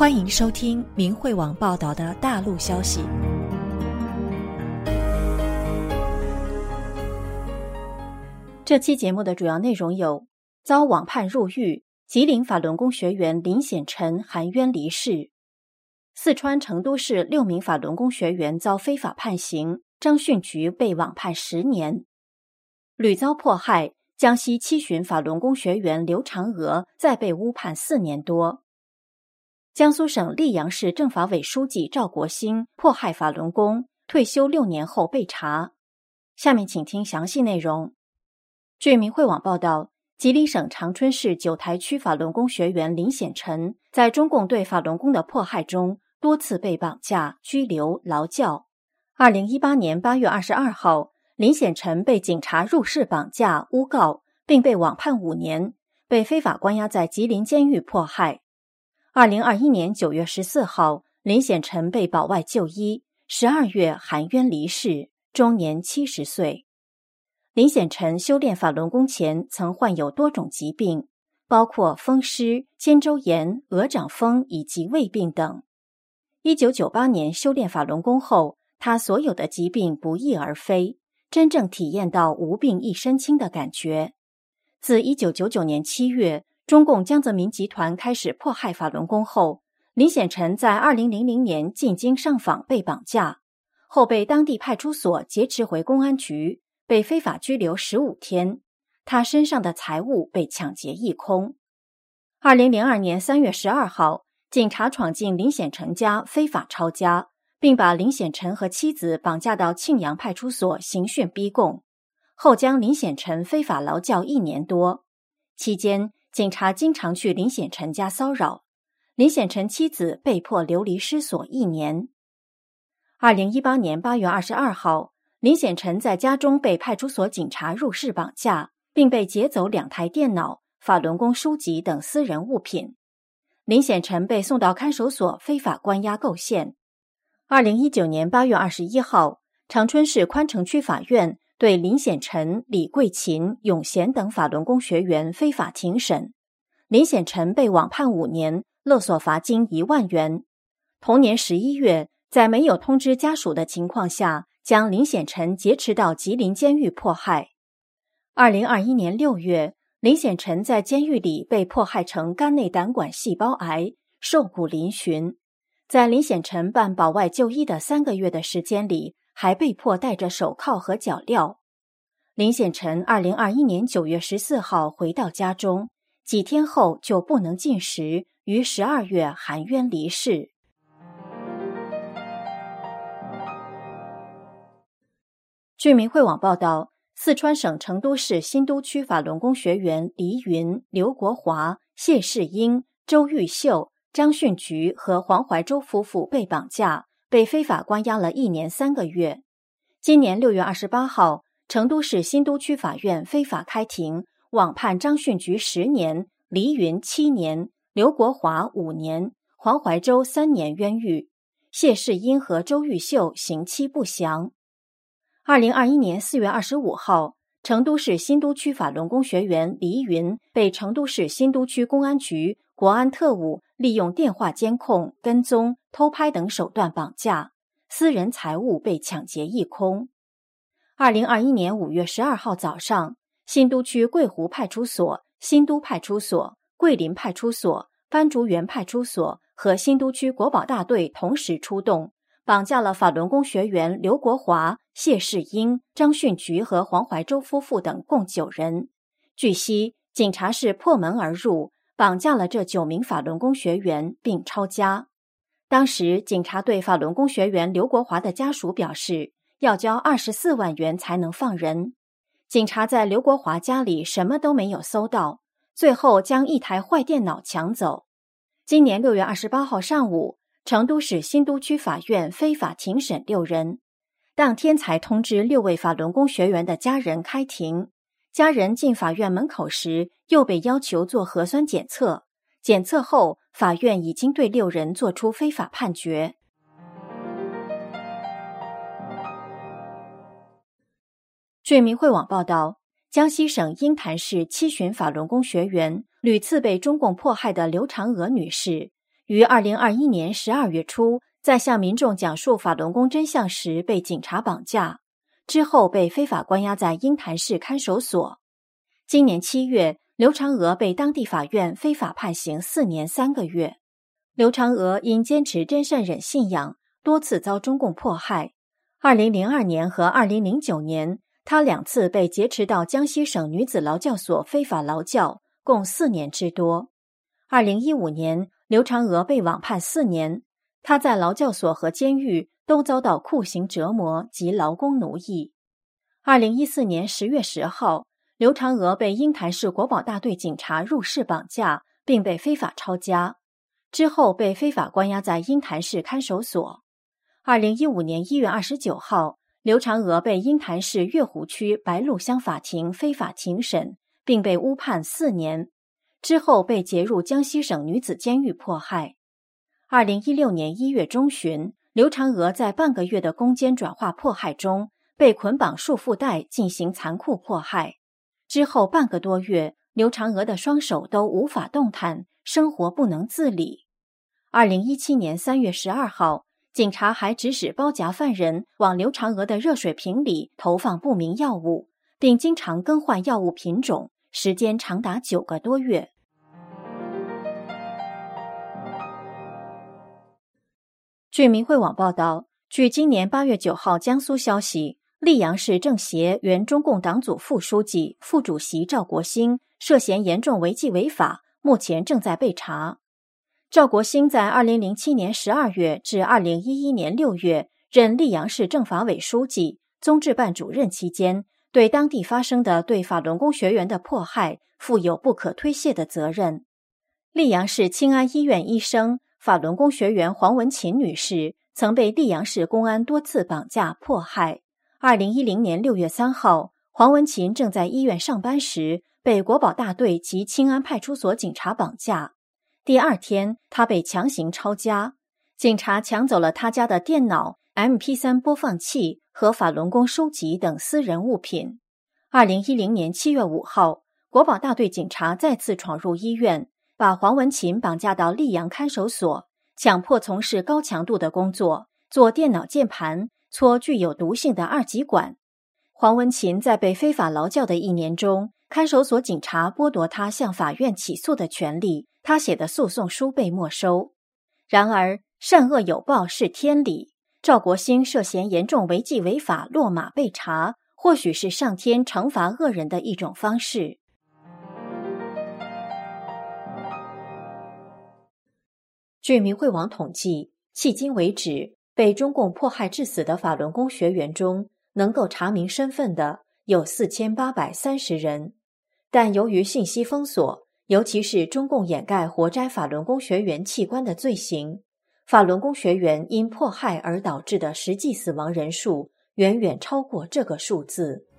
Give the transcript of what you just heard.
欢迎收听明慧网报道的大陆消息。这期节目的主要内容有：遭网判入狱，吉林法轮功学员林显辰含冤离世；四川成都市6名法轮功学员遭非法判刑，张训局被网判10年；屡遭迫害，江西七旬法轮功学员刘长娥再被诬判4年多；江苏省溧阳市政法委书记赵国兴迫害法轮功，退休6年后被查。下面请听详细内容。据明慧网报道，吉林省长春市九台区法轮功学员林显辰在中共对法轮功的迫害中多次被绑架、拘留、劳教。2018年8月22号，林显辰被警察入室绑架、诬告，并被网判5年，被非法关押在吉林监狱迫害。2021年9月14号，林显辰被保外就医，12月含冤离世，终年70岁。林显辰修炼法轮功前曾患有多种疾病，包括风湿、肩周炎、鹅掌风以及胃病等。1998年修炼法轮功后，他所有的疾病不翼而飞，真正体验到无病一身轻的感觉。自1999年7月，中共江泽民集团开始迫害法轮功后，林显辰在2000年进京上访被绑架，后被当地派出所劫持回公安局，被非法拘留15天，他身上的财物被抢劫一空。2002年3月12号，警察闯进林显辰家非法抄家，并把林显辰和妻子绑架到庆阳派出所刑讯逼供，后将林显辰非法劳教1年多。期间，警察经常去林显辰家骚扰，林显辰妻子被迫流离失所1年。2018年8月22号，林显辰在家中被派出所警察入室绑架，并被劫走2台电脑、法轮功书籍等私人物品。林显辰被送到看守所非法关押构陷。2019年8月21号，长春市宽城区法院对林显辰、李桂琴、永贤等法轮功学员非法庭审，林显辰被网判5年，勒索罚金1万元。同年11月，在没有通知家属的情况下，将林显辰劫持到吉林监狱迫害。2021年6月，林显辰在监狱里被迫害成肝内胆管细胞癌，瘦骨嶙峋。在林显辰办保外就医的3个月的时间里，还被迫戴着手铐和脚镣。林显辰2021年9月14号回到家中，几天后就不能进食，于12月含冤离世。据明慧网报道，四川省成都市新都区法轮功学员黎云、刘国华、谢世英、周玉秀、张训局和黄怀洲夫妇被绑架，被非法关押了1年3个月。今年6月28号，成都市新都区法院非法开庭，网判张训局10年，黎云7年，刘国华5年，黄怀洲3年冤狱，谢世英和周玉秀刑期不详。2021年4月25号，成都市新都区法轮功学员黎云被成都市新都区公安局国安特务利用电话监控、跟踪、偷拍等手段绑架，私人财物被抢劫一空。2021年5月12号早上，新都区桂湖派出所、新都派出所、桂林派出所、番竹园派出所和新都区国保大队同时出动，绑架了法轮功学员刘国华、谢世英、张训局和黄怀洲夫妇等共9人。据悉，警察是破门而入，绑架了这9名法轮功学员并抄家。当时，警察对法轮功学员刘国华的家属表示，要交24万元才能放人。警察在刘国华家里什么都没有搜到，最后将1台坏电脑抢走。今年6月28号上午，成都市新都区法院非法庭审6人，当天才通知6位法轮功学员的家人开庭。家人进法院门口时，又被要求做核酸检测，检测后，法院已经对6人作出非法判决。据明慧网报道，江西省鹰潭市七旬法轮功学员屡次被中共迫害的刘长娥女士， 于2021年12月初在向民众讲述法轮功真相时被警察绑架，之后被非法关押在鹰潭市看守所。今年7月，刘长娥被当地法院非法判刑4年3个月。刘长娥因坚持真善忍信仰，多次遭中共迫害。2002年和2009年，她2次被劫持到江西省女子劳教所非法劳教，共4年之多。2015年，刘长娥被网判4年，她在劳教所和监狱都遭到酷刑折磨及劳工奴役。2014年10月10号，刘长娥被鹰潭市国保大队警察入室绑架，并被非法抄家，之后被非法关押在鹰潭市看守所。2015年1月29号，刘长娥被鹰潭市月湖区白鹿乡法庭非法庭审，并被误判4年，之后被劫入江西省女子监狱迫害。2016年1月中旬，刘长娥在半个月的攻坚转化迫害中，被捆绑束缚带进行残酷迫害。之后半个多月，刘长娥的双手都无法动弹，生活不能自理。2017年3月12号，警察还指使包夹犯人往刘长娥的热水瓶里投放不明药物，并经常更换药物品种，时间长达9个多月。据明慧网报道，据今年8月9号江苏消息，溧阳市政协原中共党组副书记、副主席赵国兴涉嫌严重违纪违法，目前正在被查。赵国兴在2007年12月至2011年6月任溧阳市政法委书记、综治办主任期间，对当地发生的对法轮功学员的迫害负有不可推卸的责任。溧阳市清安医院医生、法轮功学员黄文琴女士曾被溧阳市公安多次绑架迫害。2010年6月3号，黄文琴正在医院上班时，被国保大队及清安派出所警察绑架。第二天，她被强行抄家，警察抢走了她家的电脑、MP3 播放器和法轮功书籍等私人物品。2010年7月5号，国保大队警察再次闯入医院，把黄文琴绑架到溧阳看守所，强迫从事高强度的工作，做电脑键盘，搓具有毒性的2极管。黄文琴在被非法劳教的1年中，看守所警察剥夺他向法院起诉的权利，他写的诉讼书被没收。然而，善恶有报是天理，赵国兴涉嫌严重违纪违法落马被查，或许是上天惩罚恶人的一种方式。据明慧网统计，迄今为止，被中共迫害致死的法轮功学员中，能够查明身份的有4830人。但由于信息封锁，尤其是中共掩盖活摘法轮功学员器官的罪行，法轮功学员因迫害而导致的实际死亡人数远远超过这个数字。